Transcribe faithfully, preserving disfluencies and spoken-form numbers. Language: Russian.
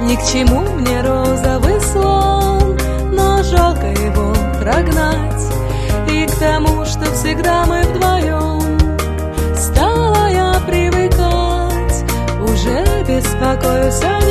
Ни к чему мне розовый слон, но жалко его прогнать. И к тому, что всегда мы вдвоем, стала я привыкать. Уже беспокоюсь о